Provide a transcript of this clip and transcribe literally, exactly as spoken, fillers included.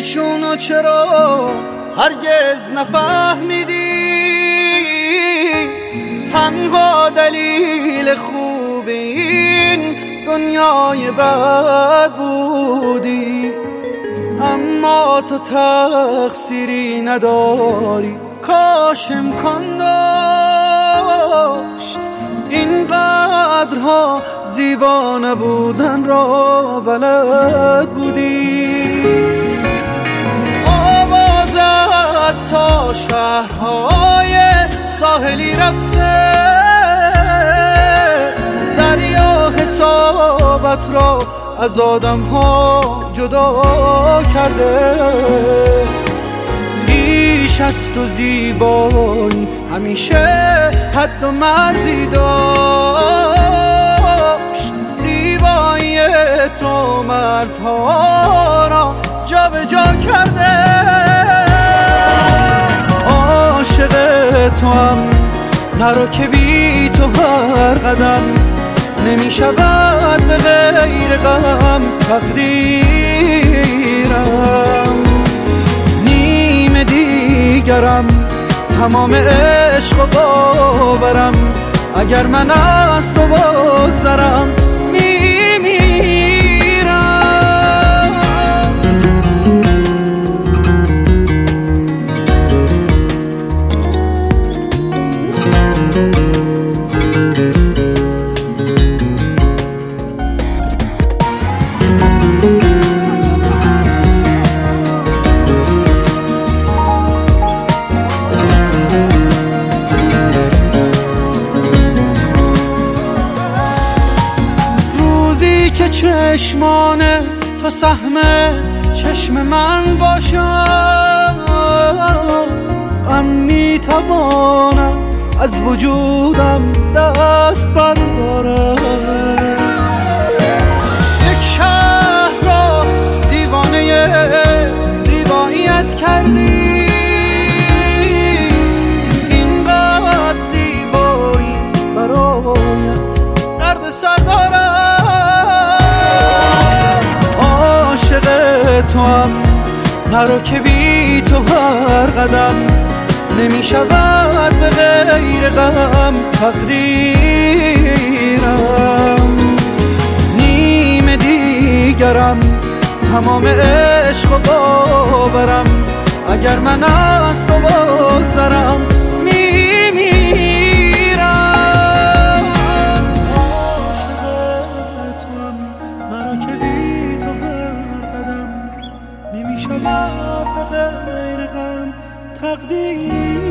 چونو چرا هرگز نفهمیدی، تنها دلیل خوب این دنیای بد بودی. اما تو تقصیری نداری، کاش امکان داشت این قدرها زیبا نبودن را بلد بودی. آوازت تا شهرهای ساحلی رفته، دریا حسابت را از آدم ها جدا کرده. بیش از تو زیبایی همیشه حد و مرزی داشت، زیبایی تو مرزها را جا به جا کرده. عاشق تو هم نرو که بی تو هر قدم نمی شود به غیر غم تقدیرم. نیم دیگرم تمام عشق و باورم، اگر من از تو بگذرم که چشمان تو سهم چشم من باشم، غم میتوانم از وجودم دست بردارم. یک شهر را دیوانه زیباییت کردی، اینقدر زیبایی برایت درد سر دارم. تو هم نرو که بی تو هر قدم نمی شود به غیر غم تقدیرم. نیم دیگرم تمام عشق و باورم، اگر من از تو بگذرم میمیرم. عاشق تو هم نرو که بی تو نمی شود به غیر غم تقدیر.